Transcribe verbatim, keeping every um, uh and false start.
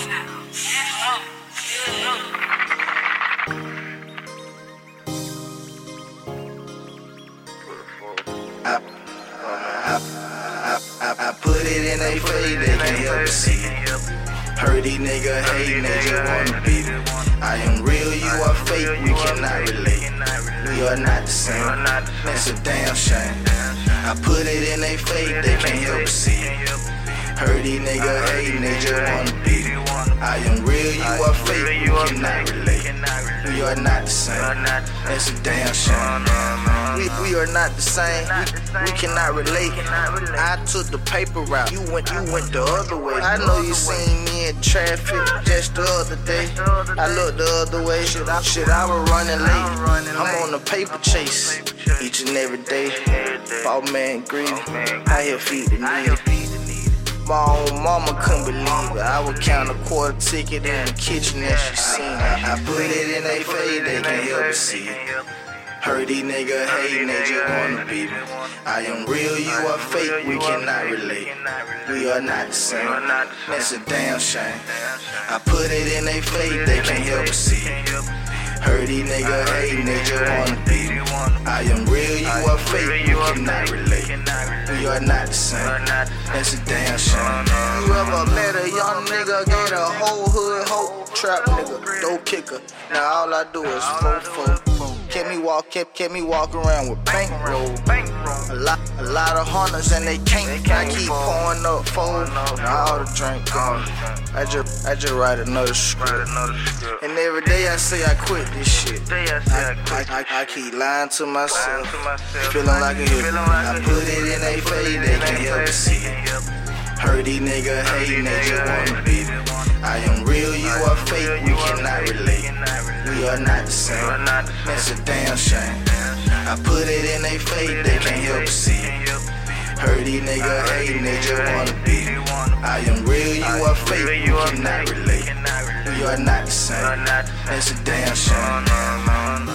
I, I, I, I, I put it in they face, they can't help but see it. Heard these niggas hating, they just wanna beat it. I am real, you are fake, we cannot relate. We are not the same, that's a damn shame. I put it in they face, they can't help but see it. Heard these niggas hating, they just wanna beat it. I am real, you are fake, we cannot relate. We are not the same, that's a damn shame. We, we are not the same, we, we cannot relate. I took the paper route, you went, you went the other way. I know you seen me in traffic just the other day. I looked the other way, shit I, shit, I was running late. I'm on a paper chase, each and every day. Fall man greedy, I here feed the needy. My own mama couldn't believe it. I would count a quarter ticket in the kitchen and she seen it. I put it in they face, they can't help but see it. Heard these niggas hating, they just wanna beat me. I am real, you are fake, we cannot relate. We are not the same, that's a damn shame. I put it in they face, they can't help but see it. Heard these niggas hating, they just wanna beat me. I am real, you are fake, we cannot relate. We are not the same, that's a damn shame. You ever met a young nigga, gave a whole hood hope, trap nigga, dope kicker. Now all I do is fo-fo. Kept me walk, kept, kept me walk around with bankroll. A lot, a lot of hunters and they can't. I keep pouring up, fold. Now all the drink gone. I just, I just write another script. And every day I say I quit this shit. I, I, I, I keep lying to myself, feeling like a hero. I put it in they face, they can't help but see it. Heard these niggas hating, they just wanna beat it. I am real, you are fake, we cannot relate. We are not the same, that's a damn shame. I put it in they face, they can't help but see it. Heard these niggas hating, they just wanna beat it. I am real, you are fake, we cannot relate. We are not the same, that's a damn shame.